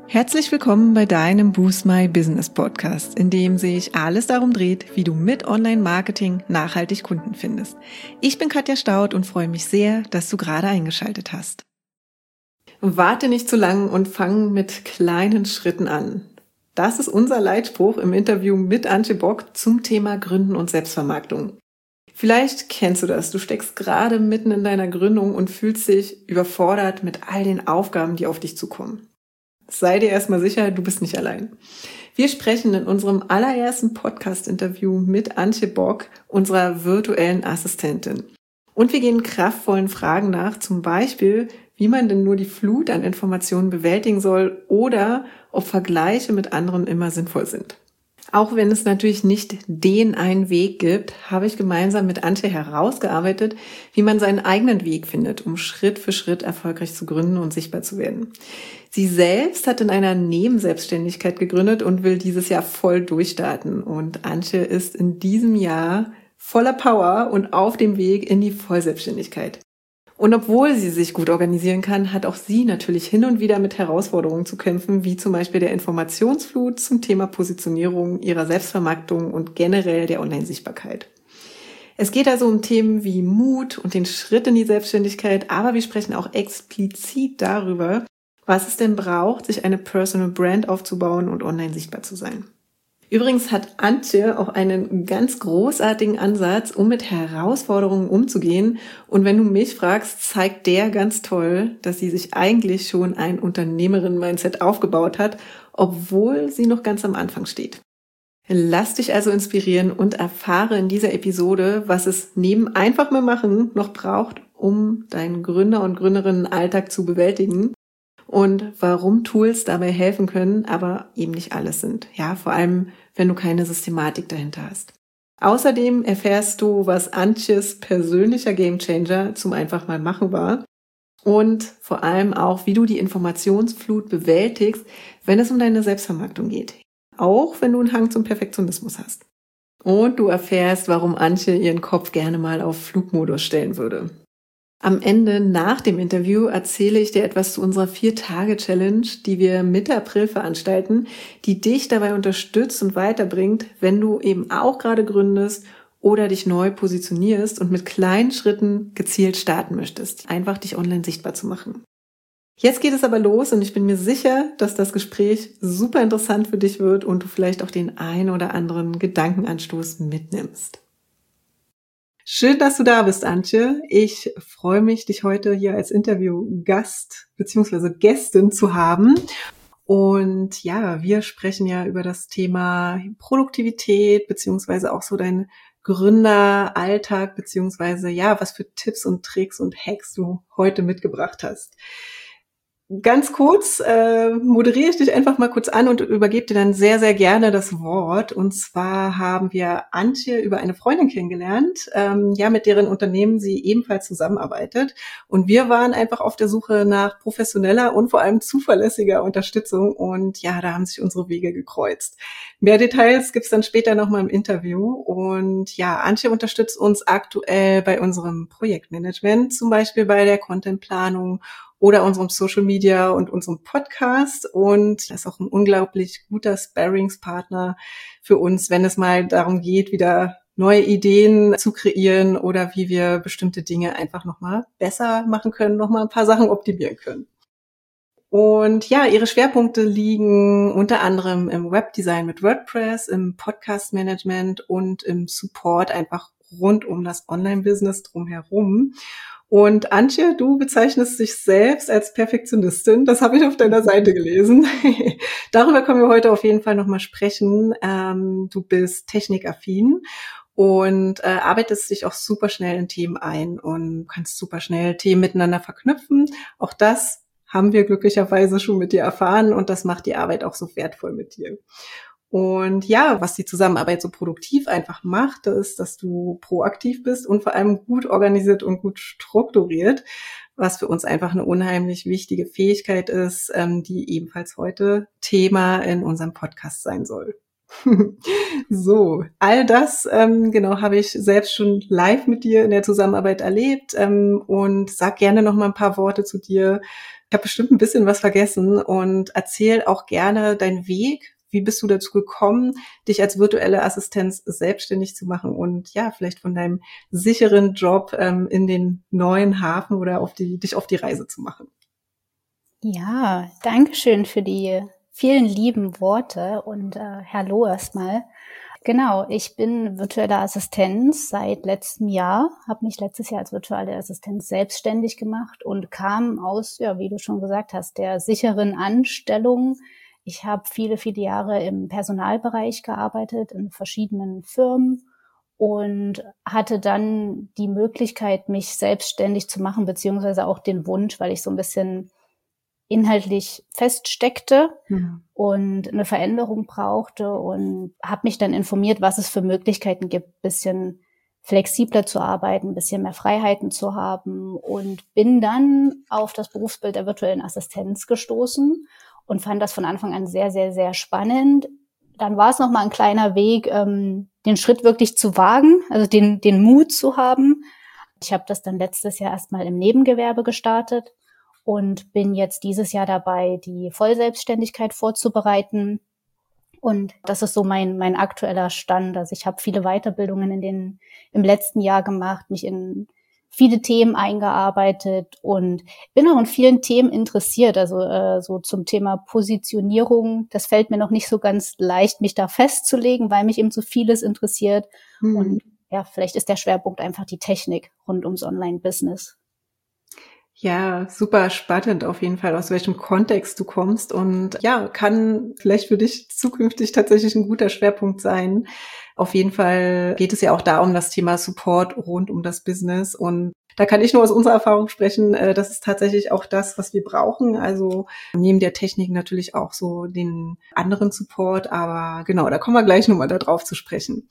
Herzlich willkommen bei deinem Boost My Business Podcast, in dem sich alles darum dreht, wie du mit Online-Marketing nachhaltig Kunden findest. Ich bin Katja Staud und freue mich sehr, dass du gerade eingeschaltet hast. Warte nicht zu lang und fang mit kleinen Schritten an. Das ist unser Leitspruch im Interview mit Antje Bock zum Thema Gründen und Selbstvermarktung. Vielleicht kennst du das, du steckst gerade mitten in deiner Gründung und fühlst dich überfordert mit all den Aufgaben, die auf dich zukommen. Sei dir erstmal sicher, du bist nicht allein. Wir sprechen in unserem allerersten Podcast-Interview mit Antje Bock, unserer virtuellen Assistentin. Und wir gehen kraftvollen Fragen nach, zum Beispiel, wie man denn nur die Flut an Informationen bewältigen soll oder ob Vergleiche mit anderen immer sinnvoll sind. Auch wenn es natürlich nicht den einen Weg gibt, habe ich gemeinsam mit Antje herausgearbeitet, wie man seinen eigenen Weg findet, um Schritt für Schritt erfolgreich zu gründen und sichtbar zu werden. Sie selbst hat in einer Nebenselbstständigkeit gegründet und will dieses Jahr voll durchstarten. Und Antje ist in diesem Jahr voller Power und auf dem Weg in die Vollselbstständigkeit. Und obwohl sie sich gut organisieren kann, hat auch sie natürlich hin und wieder mit Herausforderungen zu kämpfen, wie zum Beispiel der Informationsflut zum Thema Positionierung, ihrer Selbstvermarktung und generell der Online-Sichtbarkeit. Es geht also um Themen wie Mut und den Schritt in die Selbstständigkeit, aber wir sprechen auch explizit darüber, was es denn braucht, sich eine Personal Brand aufzubauen und online sichtbar zu sein. Übrigens hat Antje auch einen ganz großartigen Ansatz, um mit Herausforderungen umzugehen. Und wenn du mich fragst, zeigt der ganz toll, dass sie sich eigentlich schon ein Unternehmerin-Mindset aufgebaut hat, obwohl sie noch ganz am Anfang steht. Lass dich also inspirieren und erfahre in dieser Episode, was es neben einfach mal machen noch braucht, um deinen Gründer- und Gründerinnen-Alltag zu bewältigen. Und warum Tools dabei helfen können, aber eben nicht alles sind. Ja, vor allem, wenn du keine Systematik dahinter hast. Außerdem erfährst du, was Antjes persönlicher Gamechanger zum einfach mal machen war. Und vor allem auch, wie du die Informationsflut bewältigst, wenn es um deine Selbstvermarktung geht. Auch wenn du einen Hang zum Perfektionismus hast. Und du erfährst, warum Antje ihren Kopf gerne mal auf Flugmodus stellen würde. Am Ende, nach dem Interview, erzähle ich dir etwas zu unserer 4-Tage-Challenge, die wir Mitte April veranstalten, die dich dabei unterstützt und weiterbringt, wenn du eben auch gerade gründest oder dich neu positionierst und mit kleinen Schritten gezielt starten möchtest, einfach dich online sichtbar zu machen. Jetzt geht es aber los und ich bin mir sicher, dass das Gespräch super interessant für dich wird und du vielleicht auch den ein oder anderen Gedankenanstoß mitnimmst. Schön, dass du da bist, Antje. Ich freue mich, dich heute hier als Interviewgast bzw. Gästin zu haben. Und ja, wir sprechen ja über das Thema Produktivität bzw. auch so dein Gründeralltag bzw. ja, was für Tipps und Tricks und Hacks du heute mitgebracht hast. Ganz kurz moderiere ich dich einfach mal kurz an und übergebe dir dann sehr, sehr gerne das Wort. Und zwar haben wir Antje über eine Freundin kennengelernt, mit deren Unternehmen sie ebenfalls zusammenarbeitet. Und wir waren einfach auf der Suche nach professioneller und vor allem zuverlässiger Unterstützung. Und ja, da haben sich unsere Wege gekreuzt. Mehr Details gibt's dann später nochmal im Interview. Und ja, Antje unterstützt uns aktuell bei unserem Projektmanagement, zum Beispiel bei der Contentplanung oder unserem Social Media und unserem Podcast. Und das ist auch ein unglaublich guter Sparringspartner für uns, wenn es mal darum geht, wieder neue Ideen zu kreieren oder wie wir bestimmte Dinge einfach nochmal besser machen können, nochmal ein paar Sachen optimieren können. Und ja, ihre Schwerpunkte liegen unter anderem im Webdesign mit WordPress, im Podcast-Management und im Support einfach rund um das Online-Business drumherum. Und Antje, du bezeichnest dich selbst als Perfektionistin. Das habe ich auf deiner Seite gelesen. Darüber können wir heute auf jeden Fall nochmal sprechen. Du bist technikaffin und arbeitest dich auch super schnell in Themen ein und kannst super schnell Themen miteinander verknüpfen. Auch das haben wir glücklicherweise schon mit dir erfahren und das macht die Arbeit auch so wertvoll mit dir. Und ja, was die Zusammenarbeit so produktiv einfach macht, ist, dass du proaktiv bist und vor allem gut organisiert und gut strukturiert, was für uns einfach eine unheimlich wichtige Fähigkeit ist, die ebenfalls heute Thema in unserem Podcast sein soll. So, all das, genau, habe ich selbst schon live mit dir in der Zusammenarbeit erlebt, und sag gerne noch mal ein paar Worte zu dir. Ich habe bestimmt ein bisschen was vergessen und erzähl auch gerne deinen Weg. Wie bist du dazu gekommen, dich als virtuelle Assistenz selbstständig zu machen und ja, vielleicht von deinem sicheren Job in den neuen Hafen oder dich auf die Reise zu machen? Ja, danke schön für die vielen lieben Worte und hallo erstmal. Genau, ich bin virtuelle Assistenz seit letztem Jahr, habe mich letztes Jahr als virtuelle Assistenz selbstständig gemacht und kam aus, ja, wie du schon gesagt hast, der sicheren Anstellung. Ich habe viele, viele Jahre im Personalbereich gearbeitet, in verschiedenen Firmen und hatte dann die Möglichkeit, mich selbstständig zu machen, beziehungsweise auch den Wunsch, weil ich so ein bisschen inhaltlich feststeckte und eine Veränderung brauchte und habe mich dann informiert, was es für Möglichkeiten gibt, ein bisschen flexibler zu arbeiten, ein bisschen mehr Freiheiten zu haben und bin dann auf das Berufsbild der virtuellen Assistenz gestoßen und fand das von Anfang an sehr, sehr, sehr spannend. Dann war es nochmal ein kleiner Weg, den Schritt wirklich zu wagen, also den Mut zu haben. Ich habe das dann letztes Jahr erstmal im Nebengewerbe gestartet und bin jetzt dieses Jahr dabei, die Vollselbstständigkeit vorzubereiten. Und das ist so mein aktueller Stand. Also ich habe viele Weiterbildungen im letzten Jahr gemacht, mich in viele Themen eingearbeitet und bin auch in vielen Themen interessiert. Also so zum Thema Positionierung, das fällt mir noch nicht so ganz leicht, mich da festzulegen, weil mich eben so vieles interessiert. Und ja, vielleicht ist der Schwerpunkt einfach die Technik rund ums Online-Business. Ja, super spannend auf jeden Fall, aus welchem Kontext du kommst und ja, kann vielleicht für dich zukünftig tatsächlich ein guter Schwerpunkt sein. Auf jeden Fall geht es ja auch da um das Thema Support rund um das Business und da kann ich nur aus unserer Erfahrung sprechen, das ist tatsächlich auch das, was wir brauchen. Also neben der Technik natürlich auch so den anderen Support, aber genau, da kommen wir gleich nochmal da drauf zu sprechen.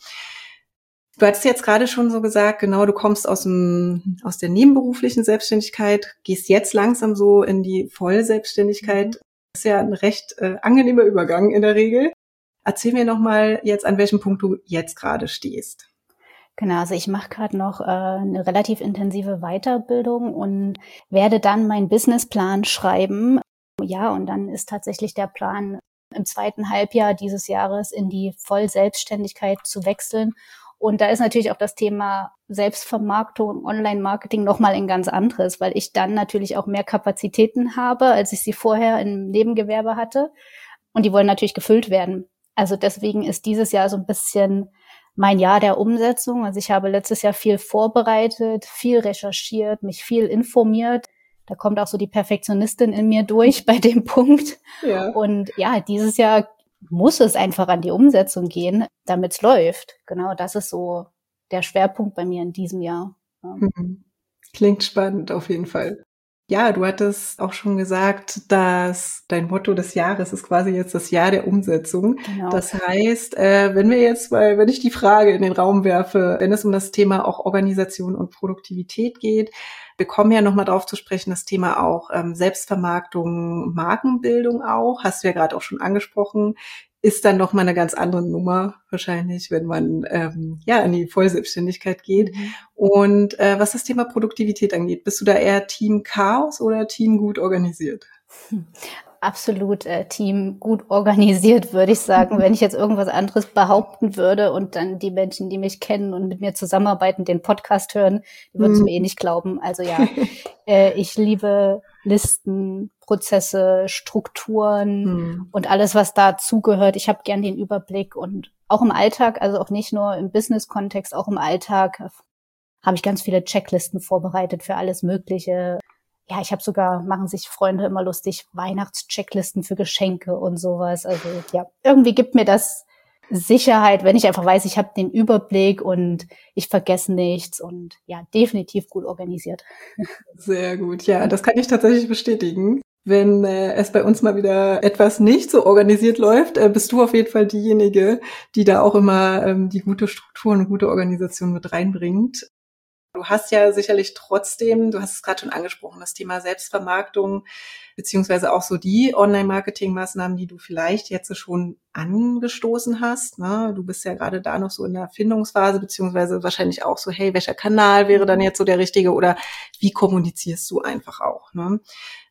Du hattest jetzt gerade schon so gesagt, genau, du kommst aus der nebenberuflichen Selbstständigkeit, gehst jetzt langsam so in die Vollselbstständigkeit. Das ist ja ein recht angenehmer Übergang in der Regel. Erzähl mir nochmal jetzt, an welchem Punkt du jetzt gerade stehst. Genau, also ich mache gerade noch eine relativ intensive Weiterbildung und werde dann meinen Businessplan schreiben. Ja, und dann ist tatsächlich der Plan, im zweiten Halbjahr dieses Jahres in die Vollselbstständigkeit zu wechseln. Und da ist natürlich auch das Thema Selbstvermarktung, Online-Marketing nochmal ein ganz anderes, weil ich dann natürlich auch mehr Kapazitäten habe, als ich sie vorher im Nebengewerbe hatte. Und die wollen natürlich gefüllt werden. Also deswegen ist dieses Jahr so ein bisschen mein Jahr der Umsetzung. Also ich habe letztes Jahr viel vorbereitet, viel recherchiert, mich viel informiert. Da kommt auch so die Perfektionistin in mir durch bei dem Punkt. Ja. Und ja, dieses Jahr muss es einfach an die Umsetzung gehen, damit es läuft. Genau, das ist so der Schwerpunkt bei mir in diesem Jahr. Ja. Klingt spannend auf jeden Fall. Ja, du hattest auch schon gesagt, dass dein Motto des Jahres ist quasi jetzt das Jahr der Umsetzung. Genau. Das heißt, wenn ich die Frage in den Raum werfe, wenn es um das Thema auch Organisation und Produktivität geht, wir kommen ja nochmal drauf zu sprechen, das Thema auch Selbstvermarktung, Markenbildung auch, hast du ja gerade auch schon angesprochen, ist dann noch mal eine ganz andere Nummer wahrscheinlich, wenn man in die Vollselbstständigkeit geht. Und was das Thema Produktivität angeht, bist du da eher Team Chaos oder Team gut organisiert? Absolut Team gut organisiert, würde ich sagen. Wenn ich jetzt irgendwas anderes behaupten würde und dann die Menschen, die mich kennen und mit mir zusammenarbeiten, den Podcast hören, die würden es mir eh nicht glauben. Also ja, ich liebe Listen, Prozesse, Strukturen und alles, was dazugehört. Ich habe gern den Überblick und auch im Alltag, also auch nicht nur im Business-Kontext, auch im Alltag habe ich ganz viele Checklisten vorbereitet für alles Mögliche. Ja, ich habe sogar, machen sich Freunde immer lustig, Weihnachtschecklisten für Geschenke und sowas. Also ja, irgendwie gibt mir das Sicherheit, wenn ich einfach weiß, ich habe den Überblick und ich vergesse nichts und ja, definitiv gut organisiert. Sehr gut, ja, das kann ich tatsächlich bestätigen. Wenn es bei uns mal wieder etwas nicht so organisiert läuft, bist du auf jeden Fall diejenige, die da auch immer die gute Struktur und gute Organisation mit reinbringt. Du hast ja sicherlich trotzdem, du hast es gerade schon angesprochen, das Thema Selbstvermarktung, beziehungsweise auch so die Online-Marketing-Maßnahmen, die du vielleicht jetzt schon angestoßen hast. Ne? Du bist ja gerade da noch so in der Findungsphase, beziehungsweise wahrscheinlich auch so, hey, welcher Kanal wäre dann jetzt so der richtige oder wie kommunizierst du einfach auch? Ne?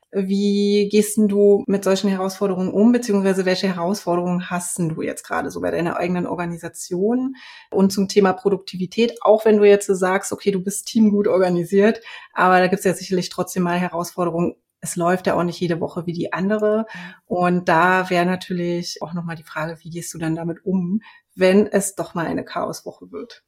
Wie gehst denn du mit solchen Herausforderungen um, beziehungsweise welche Herausforderungen hast denn du jetzt gerade so bei deiner eigenen Organisation? Und zum Thema Produktivität, auch wenn du jetzt so sagst, okay, du bist teamgut organisiert, aber da gibt es ja sicherlich trotzdem mal Herausforderungen. Es läuft ja auch nicht jede Woche wie die andere. Und da wäre natürlich auch nochmal die Frage, wie gehst du dann damit um, wenn es doch mal eine Chaoswoche wird?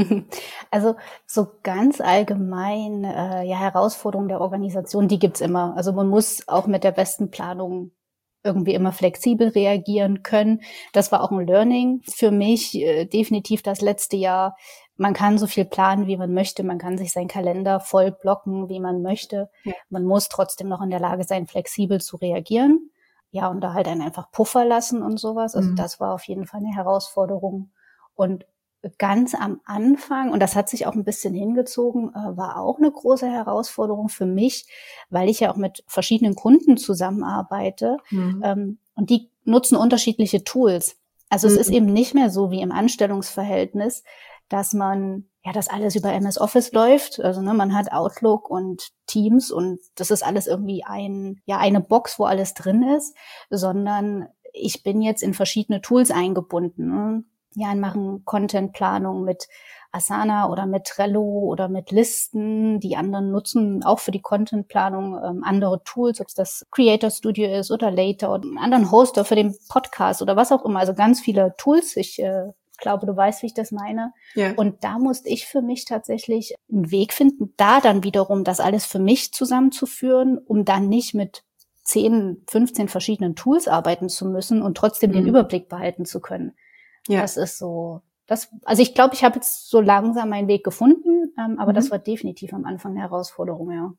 Also so ganz allgemein, Herausforderungen der Organisation, die gibt's immer. Also man muss auch mit der besten Planung irgendwie immer flexibel reagieren können. Das war auch ein Learning für mich, definitiv das letzte Jahr. Man kann so viel planen, wie man möchte. Man kann sich seinen Kalender voll blocken, wie man möchte. Ja. Man muss trotzdem noch in der Lage sein, flexibel zu reagieren. Ja, und da halt einen einfach Puffer lassen und sowas. Also das war auf jeden Fall eine Herausforderung. Und ganz am Anfang, und das hat sich auch ein bisschen hingezogen, war auch eine große Herausforderung für mich, weil ich ja auch mit verschiedenen Kunden zusammenarbeite. Und die nutzen unterschiedliche Tools. Also es ist eben nicht mehr so wie im Anstellungsverhältnis, dass man dass alles über MS Office läuft. Also man hat Outlook und Teams und das ist alles irgendwie eine Box, wo alles drin ist, sondern ich bin jetzt in verschiedene Tools eingebunden. Ja, machen Contentplanung mit Asana oder mit Trello oder mit Listen. Die anderen nutzen auch für die Contentplanung andere Tools, ob es das Creator Studio ist oder Later oder einen anderen Hoster für den Podcast oder was auch immer. Also ganz viele Tools. Ich glaube, du weißt, wie ich das meine. Ja. Und da musste ich für mich tatsächlich einen Weg finden, da dann wiederum das alles für mich zusammenzuführen, um dann nicht mit 10, 15 verschiedenen Tools arbeiten zu müssen und trotzdem den Überblick behalten zu können. Ja. Das ist so, also ich glaube, ich habe jetzt so langsam meinen Weg gefunden, aber das war definitiv am Anfang eine Herausforderung, ja.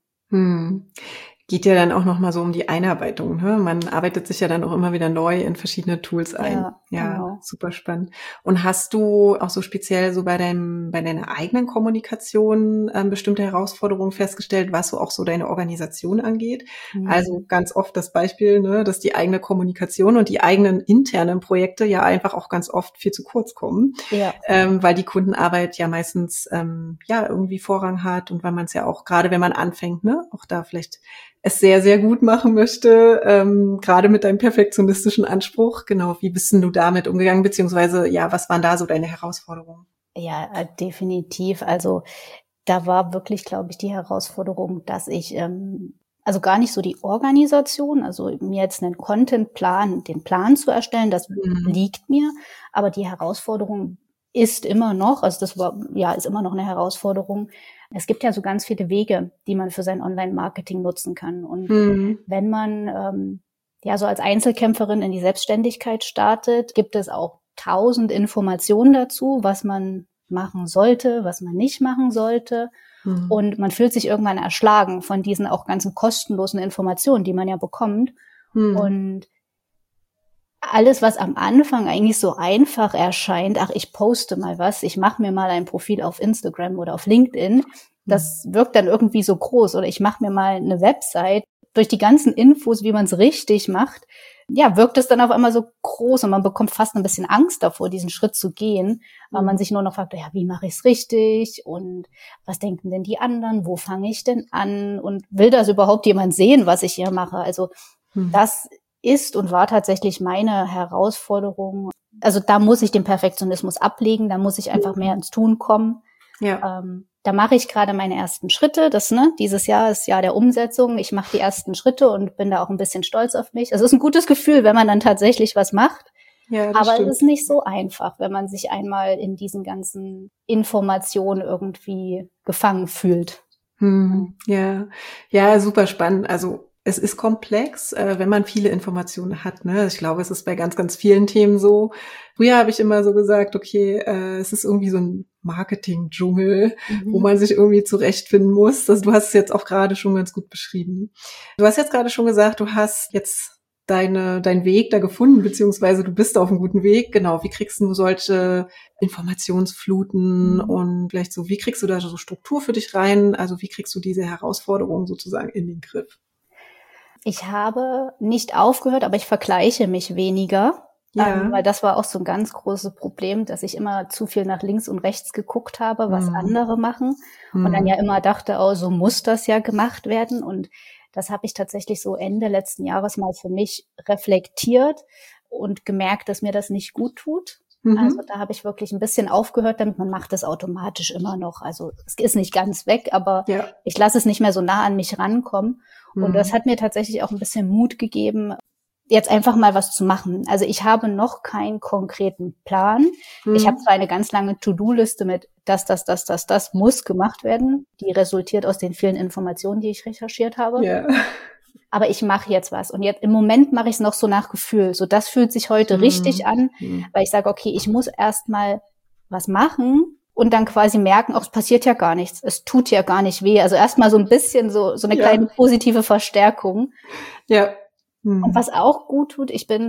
Geht ja dann auch nochmal so um die Einarbeitung. Ne? Man arbeitet sich ja dann auch immer wieder neu in verschiedene Tools ein. Ja, genau. Super spannend. Und hast du auch so speziell so bei deiner eigenen Kommunikation bestimmte Herausforderungen festgestellt, was so auch so deine Organisation angeht? Also ganz oft das Beispiel, ne, dass die eigene Kommunikation und die eigenen internen Projekte ja einfach auch ganz oft viel zu kurz kommen, weil die Kundenarbeit ja meistens irgendwie Vorrang hat und weil man es ja auch, gerade wenn man anfängt, ne, auch da vielleicht es sehr, sehr gut machen möchte, gerade mit deinem perfektionistischen Anspruch. Genau, wie bist denn du damit umgegangen, beziehungsweise, was waren da so deine Herausforderungen? Ja, definitiv. Also da war wirklich, glaube ich, die Herausforderung, dass ich, also gar nicht so die Organisation, also mir jetzt einen Contentplan, den Plan zu erstellen, das liegt mir, aber die Herausforderung ist immer noch, also das war, ist immer noch eine Herausforderung. Es gibt ja so ganz viele Wege, die man für sein Online-Marketing nutzen kann. Und wenn man so als Einzelkämpferin in die Selbstständigkeit startet, gibt es auch 1000 Informationen dazu, was man machen sollte, was man nicht machen sollte. Und man fühlt sich irgendwann erschlagen von diesen auch ganzen kostenlosen Informationen, die man ja bekommt. Und alles, was am Anfang eigentlich so einfach erscheint, ich poste mal was, ich mache mir mal ein Profil auf Instagram oder auf LinkedIn, das wirkt dann irgendwie so groß. Oder ich mache mir mal eine Website. Durch die ganzen Infos, wie man es richtig macht, wirkt es dann auf einmal so groß und man bekommt fast ein bisschen Angst davor, diesen Schritt zu gehen, weil man sich nur noch fragt, wie mache ich es richtig und was denken denn die anderen, wo fange ich denn an und will das überhaupt jemand sehen, was ich hier mache? Also das ist und war tatsächlich meine Herausforderung. Also da muss ich den Perfektionismus ablegen, da muss ich einfach mehr ins Tun kommen. Da mache ich gerade meine ersten Schritte. Dieses Jahr ist Jahr der Umsetzung. Ich mache die ersten Schritte und bin da auch ein bisschen stolz auf mich. Also es ist ein gutes Gefühl, wenn man dann tatsächlich was macht. Ja, aber stimmt. Es ist nicht so einfach, wenn man sich einmal in diesen ganzen Informationen irgendwie gefangen fühlt. Ja, super spannend. Also es ist komplex, wenn man viele Informationen hat. Ne? Ich glaube, es ist bei ganz, ganz vielen Themen so. Früher habe ich immer so gesagt, okay, es ist irgendwie so ein Marketing-Dschungel, wo man sich irgendwie zurechtfinden muss. Du hast es jetzt auch gerade schon ganz gut beschrieben. Du hast jetzt gerade schon gesagt, du hast jetzt deinen Weg da gefunden, beziehungsweise du bist auf einem guten Weg. Genau, wie kriegst du solche Informationsfluten und vielleicht so, wie kriegst du da so Struktur für dich rein? Also wie kriegst du diese Herausforderungen sozusagen in den Griff? Ich habe nicht aufgehört, aber ich vergleiche mich weniger. Ja. Weil das war auch so ein ganz großes Problem, dass ich immer zu viel nach links und rechts geguckt habe, was andere machen. Und dann ja immer dachte, oh, so muss das ja gemacht werden. Und das habe ich tatsächlich so Ende letzten Jahres mal für mich reflektiert und gemerkt, dass mir das nicht gut tut. Also da habe ich wirklich ein bisschen aufgehört damit. Man macht das automatisch immer noch. Also es ist nicht ganz weg, aber ich lasse es nicht mehr so nah an mich rankommen. Und das hat mir tatsächlich auch ein bisschen Mut gegeben, jetzt einfach mal was zu machen. Also ich habe noch keinen konkreten Plan. Ich habe zwar eine ganz lange To-Do-Liste mit das muss gemacht werden. Die resultiert aus den vielen Informationen, die ich recherchiert habe. Ja. Aber ich mache jetzt was. Und jetzt im Moment mache ich es noch so nach Gefühl. So, das fühlt sich heute richtig an, weil ich sage, okay, ich muss erst mal was machen und dann quasi merken, es passiert ja gar nichts. Es tut ja gar nicht weh. Also erst mal so ein bisschen so eine kleine positive Verstärkung. Ja. Und was auch gut tut, ich bin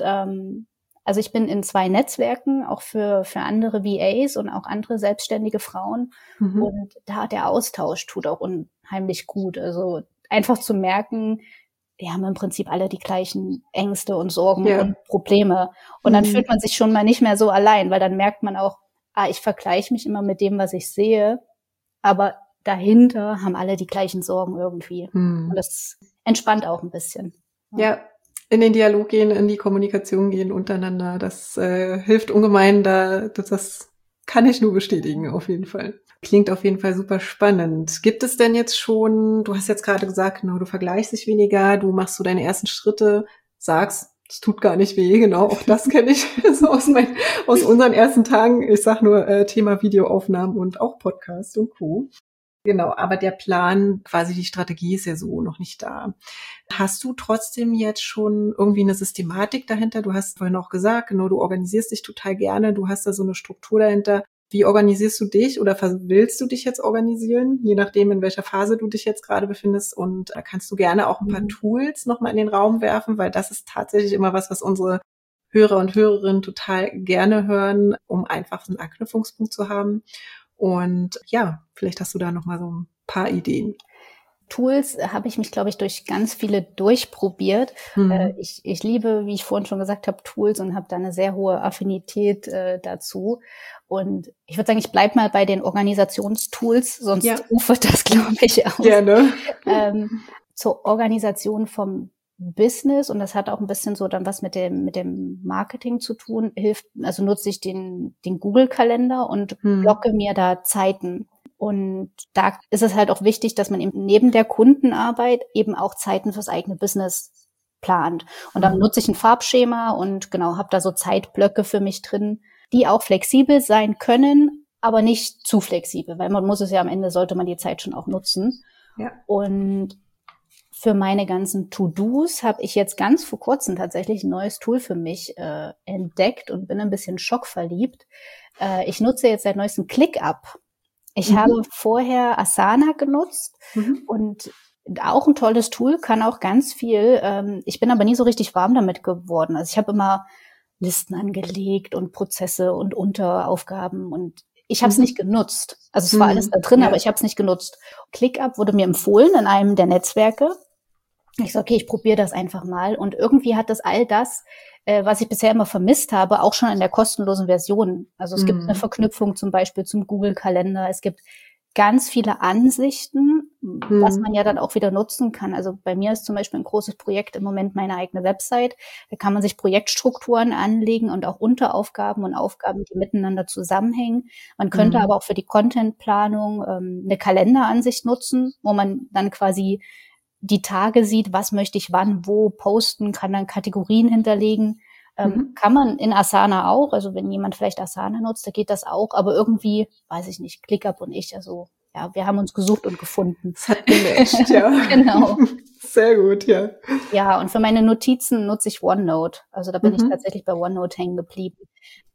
ich bin in 2 Netzwerken, auch für andere VAs und auch andere selbstständige Frauen. Und da der Austausch tut auch unheimlich gut. Also einfach zu merken, wir haben im Prinzip alle die gleichen Ängste und Sorgen und Probleme. Und dann fühlt man sich schon mal nicht mehr so allein, weil dann merkt man auch, ich vergleiche mich immer mit dem, was ich sehe, aber dahinter haben alle die gleichen Sorgen irgendwie. Und das entspannt auch ein bisschen. Ja, in den Dialog gehen, in die Kommunikation gehen untereinander, das hilft ungemein, das kann ich nur bestätigen, auf jeden Fall. Klingt auf jeden Fall super spannend. Gibt es denn jetzt schon, du hast jetzt gerade gesagt, du vergleichst dich weniger, du machst so deine ersten Schritte, sagst, es tut gar nicht weh, genau, auch das kenne ich so aus unseren ersten Tagen. Ich sag nur Thema Videoaufnahmen und auch Podcast und Co. Genau, aber der Plan, quasi die Strategie ist ja so noch nicht da. Hast du trotzdem jetzt schon irgendwie eine Systematik dahinter? Du hast vorhin auch gesagt, du organisierst dich total gerne, du hast da so eine Struktur dahinter. Wie organisierst du dich oder willst du dich jetzt organisieren, je nachdem, in welcher Phase du dich jetzt gerade befindest? Und da kannst du gerne auch ein paar Tools nochmal in den Raum werfen, weil das ist tatsächlich immer was unsere Hörer und Hörerinnen total gerne hören, um einfach einen Anknüpfungspunkt zu haben. Und ja, vielleicht hast du da noch mal so ein paar Ideen. Tools habe ich mich, glaube ich, durch ganz viele durchprobiert. Ich liebe, wie ich vorhin schon gesagt habe, Tools und habe da eine sehr hohe Affinität dazu. Und ich würde sagen, ich bleibe mal bei den Organisationstools, sonst ufert das, glaube ich, aus. Gerne. Zur Organisation vom Business, und das hat auch ein bisschen so dann was mit dem Marketing zu tun, also nutze ich den Google-Kalender und blocke mir da Zeiten. Und da ist es halt auch wichtig, dass man eben neben der Kundenarbeit eben auch Zeiten fürs eigene Business plant. Und dann nutze ich ein Farbschema und genau, habe da so Zeitblöcke für mich drin, die auch flexibel sein können, aber nicht zu flexibel, weil man muss es ja am Ende, sollte man die Zeit schon auch nutzen. Ja. Und für meine ganzen To-Dos habe ich jetzt ganz vor kurzem tatsächlich ein neues Tool für mich entdeckt und bin ein bisschen schockverliebt. Ich nutze jetzt seit neuestem ClickUp. Ich habe vorher Asana genutzt und auch ein tolles Tool, kann auch ganz viel. Ich bin aber nie so richtig warm damit geworden. Also ich habe immer Listen angelegt und Prozesse und Unteraufgaben und ich habe es nicht genutzt. Also es war alles da drin, aber ich habe es nicht genutzt. ClickUp wurde mir empfohlen in einem der Netzwerke. Ich so, okay, ich probiere das einfach mal. Und irgendwie hat das all das, was ich bisher immer vermisst habe, auch schon in der kostenlosen Version. Also es gibt eine Verknüpfung zum Beispiel zum Google-Kalender. Es gibt ganz viele Ansichten, was man ja dann auch wieder nutzen kann. Also bei mir ist zum Beispiel ein großes Projekt im Moment meine eigene Website. Da kann man sich Projektstrukturen anlegen und auch Unteraufgaben und Aufgaben, die miteinander zusammenhängen. Man könnte aber auch für die Contentplanung eine Kalenderansicht nutzen, wo man dann quasi die Tage sieht, was möchte ich wann, wo posten, kann dann Kategorien hinterlegen. Kann man in Asana auch, also wenn jemand vielleicht Asana nutzt, da geht das auch, aber irgendwie, weiß ich nicht, ClickUp und ich, also ja, wir haben uns gesucht und gefunden. Das hat gematcht, ja. Genau. Sehr gut, ja. Ja, und für meine Notizen nutze ich OneNote, also da bin ich tatsächlich bei OneNote hängen geblieben.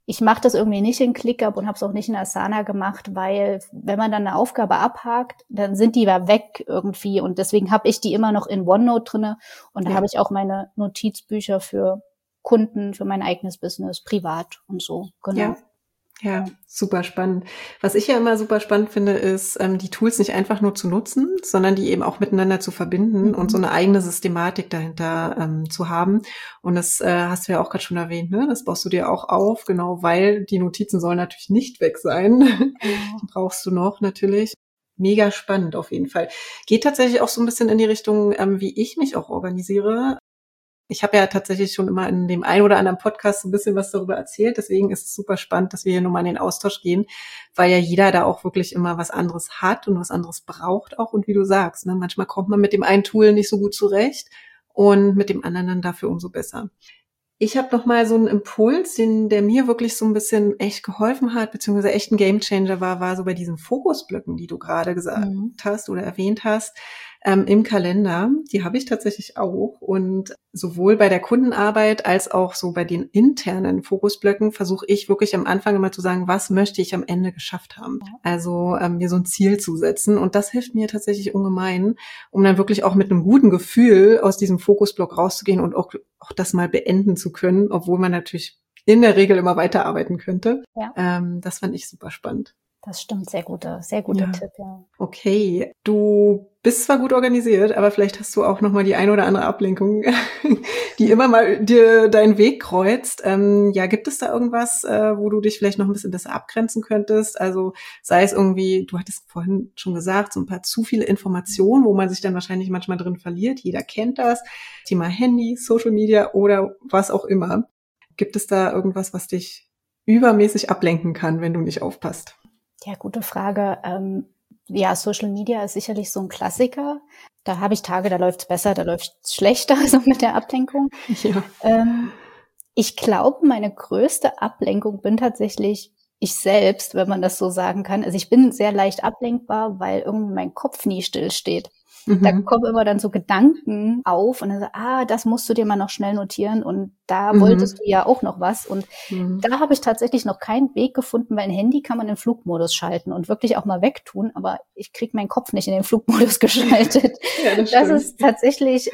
ich mache das irgendwie nicht in ClickUp und habe es auch nicht in Asana gemacht, weil wenn man dann eine Aufgabe abhakt, dann sind die ja weg irgendwie und deswegen habe ich die immer noch in OneNote drinne und da habe ich auch meine Notizbücher für Kunden, für mein eigenes Business, privat und so, genau. Ja, super spannend. Was ich ja immer super spannend finde, ist, die Tools nicht einfach nur zu nutzen, sondern die eben auch miteinander zu verbinden und so eine eigene Systematik dahinter zu haben. Und das hast du ja auch gerade schon erwähnt, ne? Das baust du dir auch auf, genau, weil die Notizen sollen natürlich nicht weg sein. Die brauchst du noch natürlich. Mega spannend auf jeden Fall. Geht tatsächlich auch so ein bisschen in die Richtung, wie ich mich auch organisiere. Ich habe ja tatsächlich schon immer in dem einen oder anderen Podcast ein bisschen was darüber erzählt. Deswegen ist es super spannend, dass wir hier nochmal in den Austausch gehen, weil ja jeder da auch wirklich immer was anderes hat und was anderes braucht auch. Und wie du sagst, ne, manchmal kommt man mit dem einen Tool nicht so gut zurecht und mit dem anderen dann dafür umso besser. Ich habe noch mal so einen Impuls, der mir wirklich so ein bisschen echt geholfen hat, beziehungsweise echt ein Gamechanger war so bei diesen Fokusblöcken, die du gerade gesagt hast oder erwähnt hast, im Kalender. Die habe ich tatsächlich auch. Und sowohl bei der Kundenarbeit als auch so bei den internen Fokusblöcken versuche ich wirklich am Anfang immer zu sagen, was möchte ich am Ende geschafft haben. Also mir so ein Ziel zu setzen. Und das hilft mir tatsächlich ungemein, um dann wirklich auch mit einem guten Gefühl aus diesem Fokusblock rauszugehen und auch das mal beenden zu können, obwohl man natürlich in der Regel immer weiterarbeiten könnte. Ja. Das fand ich super spannend. Das stimmt, sehr guter Tipp, ja. Okay, du bist zwar gut organisiert, aber vielleicht hast du auch noch mal die ein oder andere Ablenkung, die immer mal dir deinen Weg kreuzt. Ja, gibt es da irgendwas, wo du dich vielleicht noch ein bisschen besser abgrenzen könntest? Also sei es irgendwie, du hattest vorhin schon gesagt, so ein paar zu viele Informationen, wo man sich dann wahrscheinlich manchmal drin verliert. Jeder kennt das. Thema Handy, Social Media oder was auch immer. Gibt es da irgendwas, was dich übermäßig ablenken kann, wenn du nicht aufpasst? Ja, gute Frage. Ja, Social Media ist sicherlich so ein Klassiker. Da habe ich Tage, da läuft's besser, da läuft's schlechter, so mit der Ablenkung. Ja. Ich glaube, meine größte Ablenkung bin tatsächlich ich selbst, wenn man das so sagen kann. Also ich bin sehr leicht ablenkbar, weil irgendwie mein Kopf nie still steht. Da kommen immer dann so Gedanken auf und dann so, das musst du dir mal noch schnell notieren und da wolltest du ja auch noch was und da habe ich tatsächlich noch keinen Weg gefunden, weil ein Handy kann man in Flugmodus schalten und wirklich auch mal wegtun, aber ich kriege meinen Kopf nicht in den Flugmodus geschaltet. Ja, das ist tatsächlich,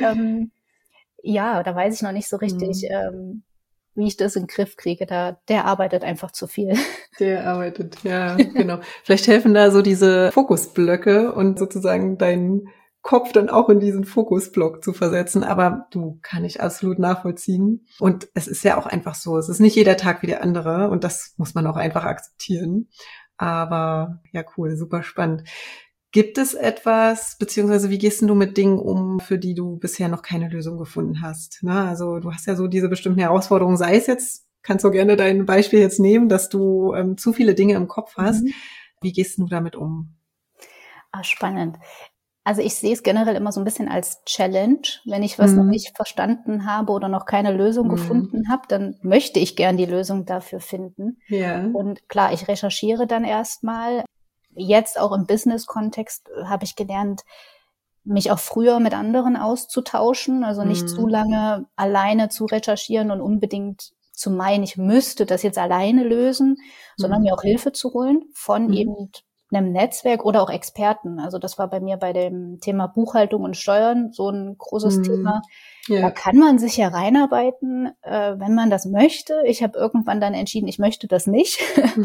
da weiß ich noch nicht so richtig, wie ich das in den Griff kriege. Der arbeitet einfach zu viel. Der arbeitet, ja, genau. Vielleicht helfen da so diese Fokusblöcke und sozusagen deinen Kopf dann auch in diesen Fokusblock zu versetzen. Aber kann ich absolut nachvollziehen. Und es ist ja auch einfach so, es ist nicht jeder Tag wie der andere und das muss man auch einfach akzeptieren. Aber ja, cool, super spannend. Gibt es etwas, beziehungsweise wie gehst du mit Dingen um, für die du bisher noch keine Lösung gefunden hast? Na, also du hast ja so diese bestimmten Herausforderungen, sei es jetzt, kannst du gerne dein Beispiel jetzt nehmen, dass du zu viele Dinge im Kopf hast. Wie gehst du damit um? Spannend. Also ich sehe es generell immer so ein bisschen als Challenge. Wenn ich was noch nicht verstanden habe oder noch keine Lösung gefunden habe, dann möchte ich gern die Lösung dafür finden. Ja. Und klar, ich recherchiere dann erstmal. Jetzt auch im Business-Kontext habe ich gelernt, mich auch früher mit anderen auszutauschen, also nicht zu lange alleine zu recherchieren und unbedingt zu meinen, ich müsste das jetzt alleine lösen, sondern mir auch Hilfe zu holen von eben einem Netzwerk oder auch Experten. Also das war bei mir bei dem Thema Buchhaltung und Steuern so ein großes Thema. Ja. Da kann man sich ja reinarbeiten, wenn man das möchte. Ich habe irgendwann dann entschieden, ich möchte das nicht,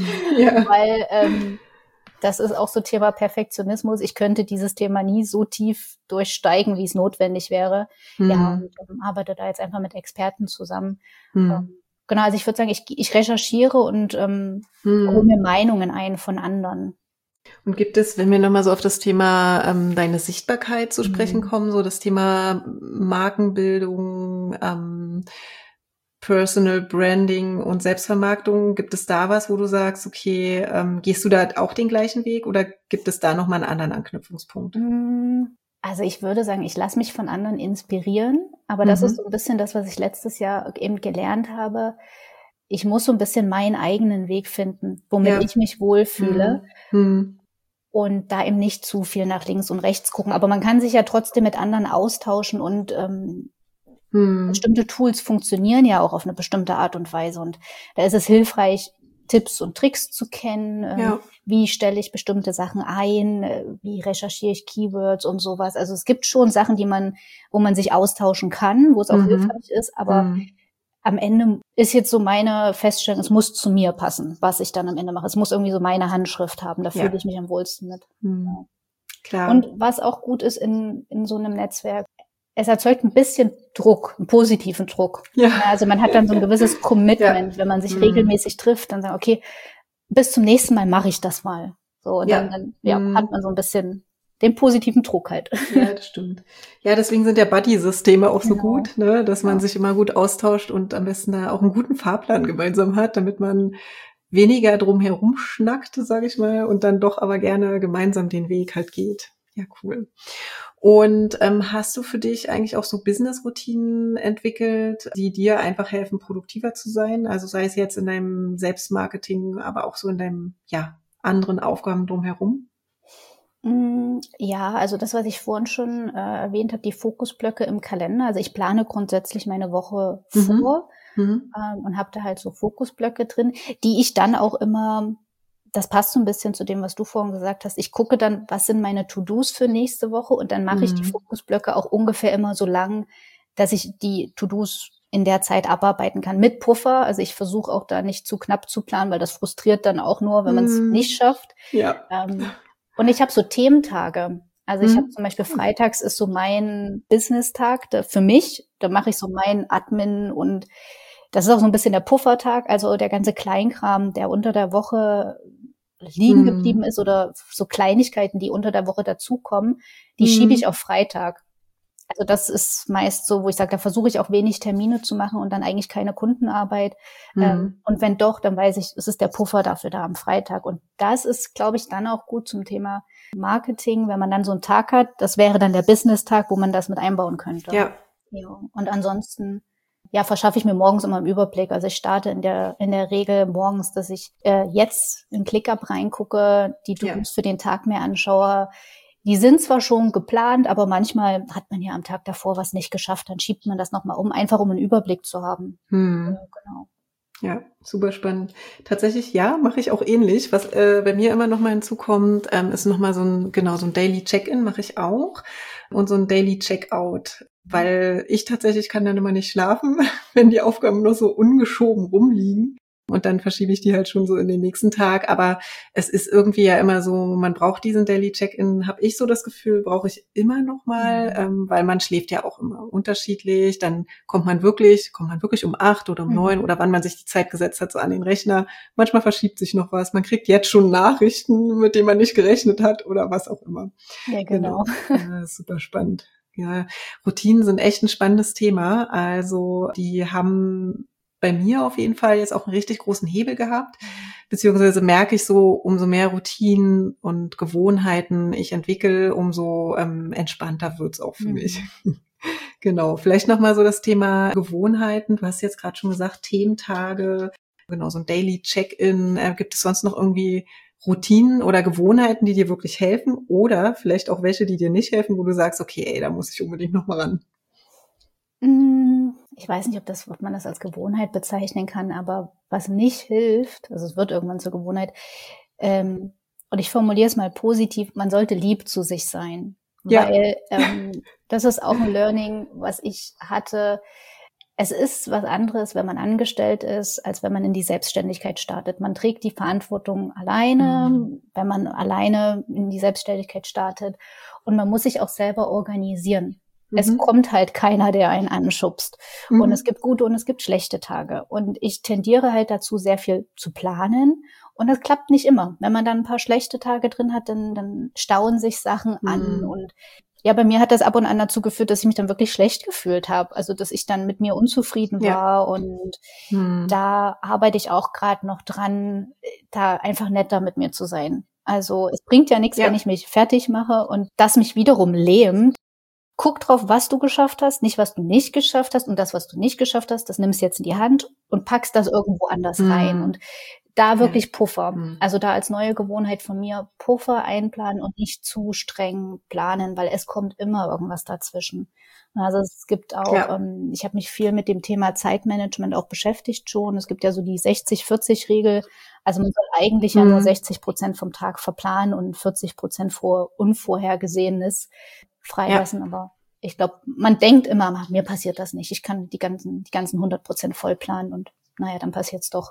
weil das ist auch so Thema Perfektionismus. Ich könnte dieses Thema nie so tief durchsteigen, wie es notwendig wäre. Ja, und arbeite da jetzt einfach mit Experten zusammen. Genau, also ich würde sagen, ich recherchiere und hole mir Meinungen ein von anderen. Und gibt es, wenn wir nochmal so auf das Thema deine Sichtbarkeit zu sprechen kommen, so das Thema Markenbildung, Personal Branding und Selbstvermarktung, gibt es da was, wo du sagst, okay, gehst du da auch den gleichen Weg oder gibt es da nochmal einen anderen Anknüpfungspunkt? Also ich würde sagen, ich lasse mich von anderen inspirieren, aber das ist so ein bisschen das, was ich letztes Jahr eben gelernt habe. Ich muss so ein bisschen meinen eigenen Weg finden, womit ich mich wohlfühle. Und da eben nicht zu viel nach links und rechts gucken. Aber man kann sich ja trotzdem mit anderen austauschen und bestimmte Tools funktionieren ja auch auf eine bestimmte Art und Weise. Und da ist es hilfreich, Tipps und Tricks zu kennen. Wie stelle ich bestimmte Sachen ein? Wie recherchiere ich Keywords und sowas? Also es gibt schon Sachen, wo man sich austauschen kann, wo es auch hilfreich ist, aber am Ende ist jetzt so meine Feststellung, es muss zu mir passen, was ich dann am Ende mache. Es muss irgendwie so meine Handschrift haben, da fühle ich mich am wohlsten mit. Ja. Klar. Und was auch gut ist in so einem Netzwerk, es erzeugt ein bisschen Druck, einen positiven Druck. Ja. Also man hat dann so ein gewisses Commitment, wenn man sich regelmäßig trifft, dann sagt, okay, bis zum nächsten Mal mache ich das mal. So, und dann hat man so ein bisschen den positiven Druck halt. Ja, das stimmt. Ja, deswegen sind ja Buddy-Systeme auch so gut, ne, dass man sich immer gut austauscht und am besten da auch einen guten Fahrplan gemeinsam hat, damit man weniger drum herum schnackt, sage ich mal, und dann doch aber gerne gemeinsam den Weg halt geht. Ja, cool. Und hast du für dich eigentlich auch so Business-Routinen entwickelt, die dir einfach helfen, produktiver zu sein? Also sei es jetzt in deinem Selbstmarketing, aber auch so in deinem, anderen Aufgaben drumherum? Ja, also das, was ich vorhin schon erwähnt habe, die Fokusblöcke im Kalender. Also ich plane grundsätzlich meine Woche vor und habe da halt so Fokusblöcke drin, die ich dann auch immer, das passt so ein bisschen zu dem, was du vorhin gesagt hast, ich gucke dann, was sind meine To-Dos für nächste Woche und dann mache ich die Fokusblöcke auch ungefähr immer so lang, dass ich die To-Dos in der Zeit abarbeiten kann, mit Puffer. Also ich versuche auch da nicht zu knapp zu planen, weil das frustriert dann auch nur, wenn man es nicht schafft. Ja. Und ich habe so Thementage. Also ich habe zum Beispiel freitags ist so mein Business-Tag für mich. Da mache ich so mein Admin und das ist auch so ein bisschen der Puffertag. Also der ganze Kleinkram, der unter der Woche liegen geblieben ist oder so Kleinigkeiten, die unter der Woche dazukommen, die schiebe ich auf Freitag. Also das ist meist so, wo ich sage, da versuche ich auch wenig Termine zu machen und dann eigentlich keine Kundenarbeit. Und wenn doch, dann weiß ich, es ist der Puffer dafür da am Freitag. Und das ist, glaube ich, dann auch gut zum Thema Marketing, wenn man dann so einen Tag hat. Das wäre dann der Business-Tag, wo man das mit einbauen könnte. Ja. Und ansonsten, verschaffe ich mir morgens immer einen Überblick. Also ich starte in der Regel morgens, dass ich jetzt in ClickUp reingucke, die To-Dos für den Tag mir anschaue. Die sind zwar schon geplant, aber manchmal hat man ja am Tag davor was nicht geschafft, dann schiebt man das nochmal um, einfach um einen Überblick zu haben. Genau. Ja, super spannend. Tatsächlich, mache ich auch ähnlich. Was bei mir immer nochmal hinzukommt, ist nochmal so ein Daily Check-in mache ich auch und so ein Daily Check-out. Weil ich tatsächlich kann dann immer nicht schlafen, wenn die Aufgaben noch so ungeschoben rumliegen. Und dann verschiebe ich die halt schon so in den nächsten Tag. Aber es ist irgendwie ja immer so, man braucht diesen Daily Check-in, habe ich so das Gefühl, brauche ich immer noch mal, weil man schläft ja auch immer unterschiedlich. Dann kommt man wirklich um 8 oder um 9 oder wann man sich die Zeit gesetzt hat, so an den Rechner. Manchmal verschiebt sich noch was. Man kriegt jetzt schon Nachrichten, mit denen man nicht gerechnet hat oder was auch immer. Ja, genau. Ja, super spannend. Ja, Routinen sind echt ein spannendes Thema. Also die haben bei mir auf jeden Fall jetzt auch einen richtig großen Hebel gehabt, beziehungsweise merke ich so, umso mehr Routinen und Gewohnheiten ich entwickle, umso entspannter wird's auch für mich. Genau, vielleicht nochmal so das Thema Gewohnheiten. Du hast jetzt gerade schon gesagt, Thementage, genau, so ein Daily Check-in. Gibt es sonst noch irgendwie Routinen oder Gewohnheiten, die dir wirklich helfen oder vielleicht auch welche, die dir nicht helfen, wo du sagst, okay, da muss ich unbedingt nochmal ran? Ich weiß nicht, ob man das als Gewohnheit bezeichnen kann, aber was nicht hilft, also es wird irgendwann zur Gewohnheit, und ich formuliere es mal positiv, man sollte lieb zu sich sein, weil das ist auch ein Learning, was ich hatte. Es ist was anderes, wenn man angestellt ist, als wenn man in die Selbstständigkeit startet. Man trägt die Verantwortung alleine, wenn man alleine in die Selbstständigkeit startet, und man muss sich auch selber organisieren. Es kommt halt keiner, der einen anschubst. Und es gibt gute und es gibt schlechte Tage. Und ich tendiere halt dazu, sehr viel zu planen. Und das klappt nicht immer. Wenn man dann ein paar schlechte Tage drin hat, dann stauen sich Sachen an. Und bei mir hat das ab und an dazu geführt, dass ich mich dann wirklich schlecht gefühlt habe. Also, dass ich dann mit mir unzufrieden war. Und da arbeite ich auch gerade noch dran, da einfach netter mit mir zu sein. Also, es bringt ja nichts, wenn ich mich fertig mache und das mich wiederum lähmt. Guck drauf, was du geschafft hast, nicht was du nicht geschafft hast. Und das, was du nicht geschafft hast, das nimmst du jetzt in die Hand und packst das irgendwo anders rein. Und da wirklich Puffer. Also da als neue Gewohnheit von mir Puffer einplanen und nicht zu streng planen, weil es kommt immer irgendwas dazwischen. Also es gibt auch, ich habe mich viel mit dem Thema Zeitmanagement auch beschäftigt schon. Es gibt ja so die 60-40-Regel. Also man soll eigentlich ja nur 60% vom Tag verplanen und 40% vor Unvorhergesehenes freilassen. Aber ich glaube, man denkt immer, mir passiert das nicht. Ich kann die ganzen 100% voll planen und naja, dann passiert's doch.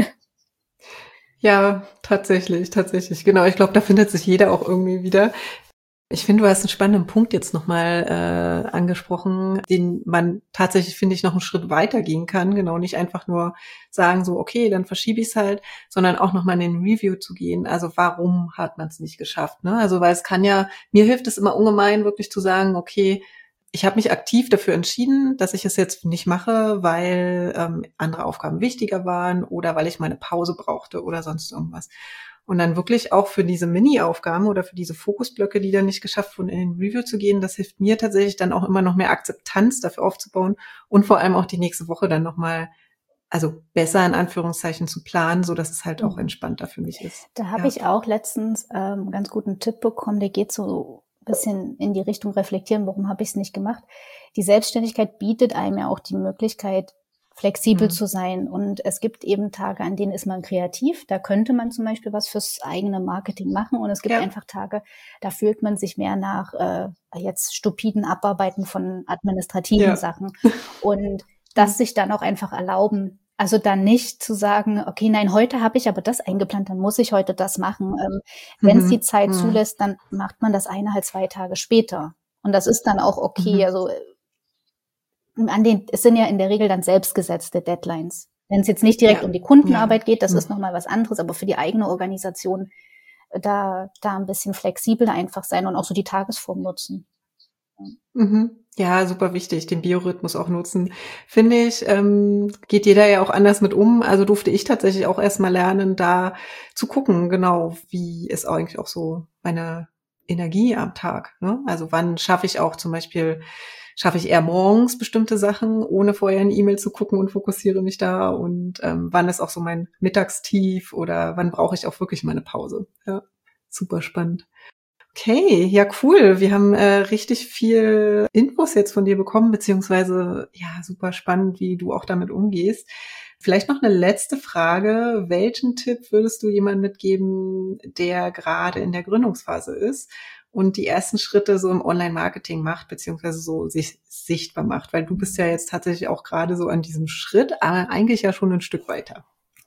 Ja, tatsächlich. Genau, ich glaube, da findet sich jeder auch irgendwie wieder. Ich finde, du hast einen spannenden Punkt jetzt nochmal angesprochen, den man tatsächlich, finde ich, noch einen Schritt weiter gehen kann. Genau, nicht einfach nur sagen so, okay, dann verschiebe ich es halt, sondern auch nochmal in den Review zu gehen. Also warum hat man es nicht geschafft? Ne? Also weil es kann ja, mir hilft es immer ungemein, wirklich zu sagen, okay, ich habe mich aktiv dafür entschieden, dass ich es jetzt nicht mache, weil andere Aufgaben wichtiger waren oder weil ich meine Pause brauchte oder sonst irgendwas. Und dann wirklich auch für diese Mini-Aufgaben oder für diese Fokusblöcke, die dann nicht geschafft wurden, in den Review zu gehen, das hilft mir tatsächlich dann auch immer noch mehr Akzeptanz dafür aufzubauen und vor allem auch die nächste Woche dann nochmal, also besser in Anführungszeichen zu planen, so dass es halt auch entspannter für mich ist. Da habe ich auch letztens einen ganz guten Tipp bekommen, der geht so ein bisschen in die Richtung reflektieren, warum habe ich es nicht gemacht. Die Selbstständigkeit bietet einem ja auch die Möglichkeit, flexibel zu sein. Und es gibt eben Tage, an denen ist man kreativ. Da könnte man zum Beispiel was fürs eigene Marketing machen. Und es gibt einfach Tage, da fühlt man sich mehr nach jetzt stupiden Abarbeiten von administrativen Sachen. Und das sich dann auch einfach erlauben. Also dann nicht zu sagen, okay, nein, heute habe ich aber das eingeplant, dann muss ich heute das machen. Wenn es die Zeit zulässt, dann macht man das eine halt 2 Tage später. Und das ist dann auch okay. Also es sind ja in der Regel dann selbstgesetzte Deadlines. Wenn es jetzt nicht direkt um die Kundenarbeit geht, das ist nochmal was anderes, aber für die eigene Organisation da ein bisschen flexibel einfach sein und auch so die Tagesform nutzen. Ja, super wichtig, den Biorhythmus auch nutzen. Finde ich, geht jeder ja auch anders mit um. Also durfte ich tatsächlich auch erstmal lernen, da zu gucken, genau, wie ist eigentlich auch so meine Energie am Tag. Ne? Also wann schaffe ich auch zum Beispiel, schaffe ich eher morgens bestimmte Sachen, ohne vorher eine E-Mail zu gucken und fokussiere mich da und wann ist auch so mein Mittagstief oder wann brauche ich auch wirklich meine Pause. Ja, super spannend. Okay, ja cool. Wir haben richtig viel Infos jetzt von dir bekommen, beziehungsweise ja, super spannend, wie du auch damit umgehst. Vielleicht noch eine letzte Frage. Welchen Tipp würdest du jemandem mitgeben, der gerade in der Gründungsphase ist und die ersten Schritte so im Online-Marketing macht, beziehungsweise so sich sichtbar macht? Weil du bist ja jetzt tatsächlich auch gerade so an diesem Schritt, aber eigentlich ja schon ein Stück weiter.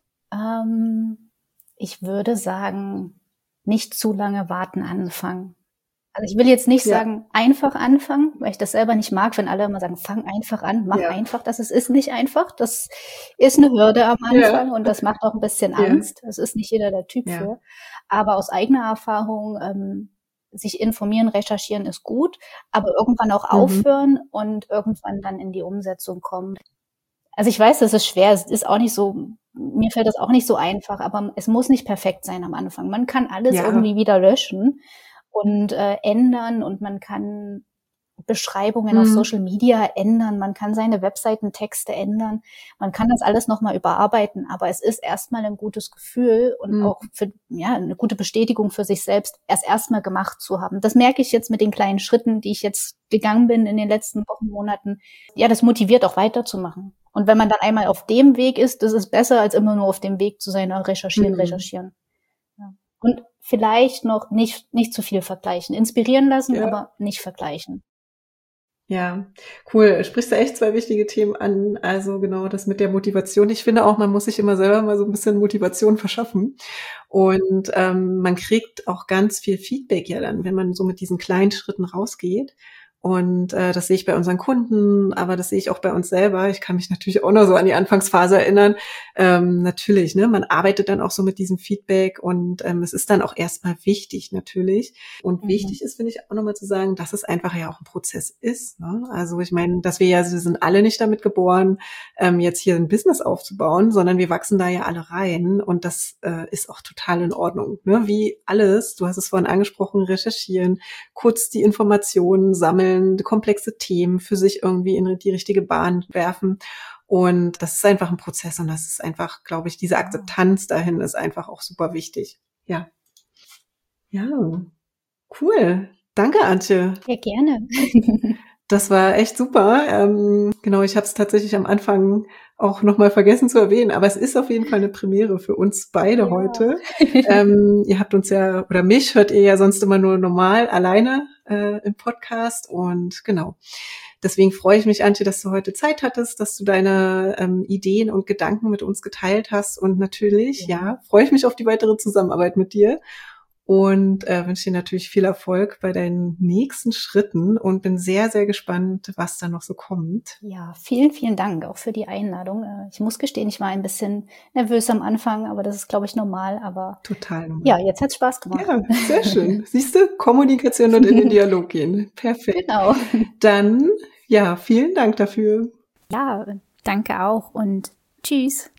Ich würde sagen, nicht zu lange warten, anfangen. Also ich will jetzt nicht sagen, einfach anfangen, weil ich das selber nicht mag, wenn alle immer sagen, fang einfach an, mach einfach. Das ist nicht einfach. Das ist eine Hürde am Anfang und das macht auch ein bisschen Angst. Das ist nicht jeder der Typ für. Aber aus eigener Erfahrung, sich informieren, recherchieren ist gut, aber irgendwann auch aufhören und irgendwann dann in die Umsetzung kommen. Also ich weiß, das ist schwer, es ist auch nicht so, mir fällt das auch nicht so einfach, aber es muss nicht perfekt sein am Anfang. Man kann alles irgendwie wieder löschen und ändern und man kann Beschreibungen auf Social Media ändern, man kann seine Webseitentexte ändern, man kann das alles nochmal überarbeiten, aber es ist erstmal ein gutes Gefühl und auch für eine gute Bestätigung für sich selbst, erstmal gemacht zu haben. Das merke ich jetzt mit den kleinen Schritten, die ich jetzt gegangen bin in den letzten Wochen, Monaten. Ja, das motiviert auch weiterzumachen. Und wenn man dann einmal auf dem Weg ist, das ist besser, als immer nur auf dem Weg zu sein, recherchieren. Ja. Und vielleicht noch nicht zu viel vergleichen. Inspirieren lassen, aber nicht vergleichen. Ja, cool. Sprichst du echt 2 wichtige Themen an. Also genau das mit der Motivation. Ich finde auch, man muss sich immer selber mal so ein bisschen Motivation verschaffen. Und man kriegt auch ganz viel Feedback ja dann, wenn man so mit diesen kleinen Schritten rausgeht. Und das sehe ich bei unseren Kunden, aber das sehe ich auch bei uns selber. Ich kann mich natürlich auch noch so an die Anfangsphase erinnern. Natürlich, ne, man arbeitet dann auch so mit diesem Feedback und es ist dann auch erstmal wichtig natürlich. Und wichtig ist, finde ich, auch nochmal zu sagen, dass es einfach ja auch ein Prozess ist. Ne? Also ich meine, wir sind alle nicht damit geboren, jetzt hier ein Business aufzubauen, sondern wir wachsen da ja alle rein und das ist auch total in Ordnung. Ne? Wie alles, du hast es vorhin angesprochen, recherchieren, kurz die Informationen sammeln, entwickeln, komplexe Themen für sich irgendwie in die richtige Bahn werfen. Und das ist einfach ein Prozess und das ist einfach, glaube ich, diese Akzeptanz dahin ist einfach auch super wichtig. Ja. Ja, cool. Danke, Antje. Ja, gerne. Das war echt super. Genau, ich habe es tatsächlich am Anfang auch nochmal vergessen zu erwähnen, aber es ist auf jeden Fall eine Premiere für uns beide heute. Ihr habt uns ja, oder mich hört ihr ja sonst immer nur normal alleine im Podcast und genau. Deswegen freue ich mich, Antje, dass du heute Zeit hattest, dass du deine Ideen und Gedanken mit uns geteilt hast und natürlich, ja, freue ich mich auf die weitere Zusammenarbeit mit dir. Und wünsche dir natürlich viel Erfolg bei deinen nächsten Schritten und bin sehr, sehr gespannt, was da noch so kommt. Ja, vielen, vielen Dank auch für die Einladung. Ich muss gestehen, ich war ein bisschen nervös am Anfang, aber das ist, glaube ich, normal. Aber total normal. Ja, jetzt hat's Spaß gemacht. Ja, sehr schön. Siehst du, Kommunikation und in den Dialog gehen. Perfekt. Genau. Dann, ja, vielen Dank dafür. Ja, danke auch und tschüss.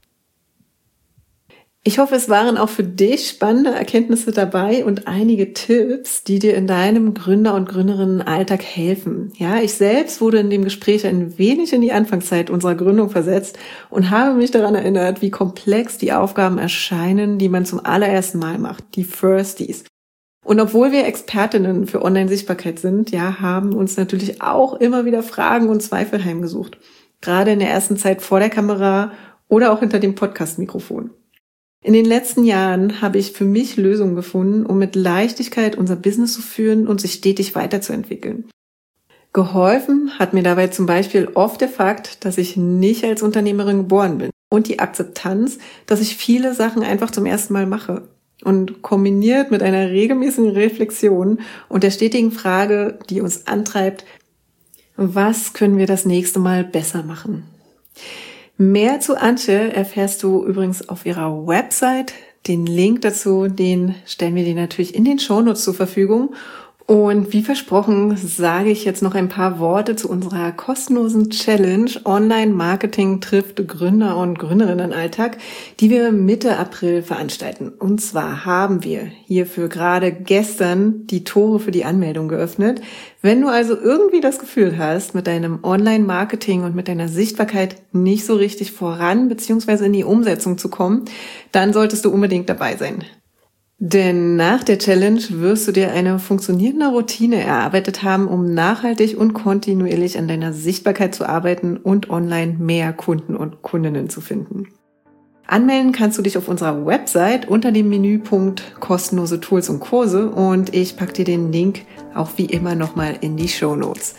Ich hoffe, es waren auch für dich spannende Erkenntnisse dabei und einige Tipps, die dir in deinem Gründer- und Gründerinnenalltag helfen. Ja, ich selbst wurde in dem Gespräch ein wenig in die Anfangszeit unserer Gründung versetzt und habe mich daran erinnert, wie komplex die Aufgaben erscheinen, die man zum allerersten Mal macht, die Firsties. Und obwohl wir Expertinnen für Online-Sichtbarkeit sind, ja, haben uns natürlich auch immer wieder Fragen und Zweifel heimgesucht. Gerade in der ersten Zeit vor der Kamera oder auch hinter dem Podcast-Mikrofon. In den letzten Jahren habe ich für mich Lösungen gefunden, um mit Leichtigkeit unser Business zu führen und sich stetig weiterzuentwickeln. Geholfen hat mir dabei zum Beispiel oft der Fakt, dass ich nicht als Unternehmerin geboren bin und die Akzeptanz, dass ich viele Sachen einfach zum ersten Mal mache. Und kombiniert mit einer regelmäßigen Reflexion und der stetigen Frage, die uns antreibt, was können wir das nächste Mal besser machen? Mehr zu Antje erfährst du übrigens auf ihrer Website. Den Link dazu, den stellen wir dir natürlich in den Shownotes zur Verfügung. Und wie versprochen, sage ich jetzt noch ein paar Worte zu unserer kostenlosen Challenge Online-Marketing trifft Gründer und Gründerinnenalltag, die wir Mitte April veranstalten. Und zwar haben wir hierfür gerade gestern die Tore für die Anmeldung geöffnet. Wenn du also irgendwie das Gefühl hast, mit deinem Online-Marketing und mit deiner Sichtbarkeit nicht so richtig voran bzw. in die Umsetzung zu kommen, dann solltest du unbedingt dabei sein. Denn nach der Challenge wirst du dir eine funktionierende Routine erarbeitet haben, um nachhaltig und kontinuierlich an deiner Sichtbarkeit zu arbeiten und online mehr Kunden und Kundinnen zu finden. Anmelden kannst du dich auf unserer Website unter dem Menüpunkt kostenlose Tools und Kurse und ich packe dir den Link auch wie immer nochmal in die Shownotes.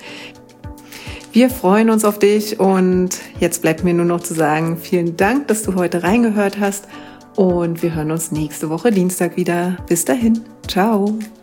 Wir freuen uns auf dich und jetzt bleibt mir nur noch zu sagen, vielen Dank, dass du heute reingehört hast. Und wir hören uns nächste Woche Dienstag wieder. Bis dahin. Ciao.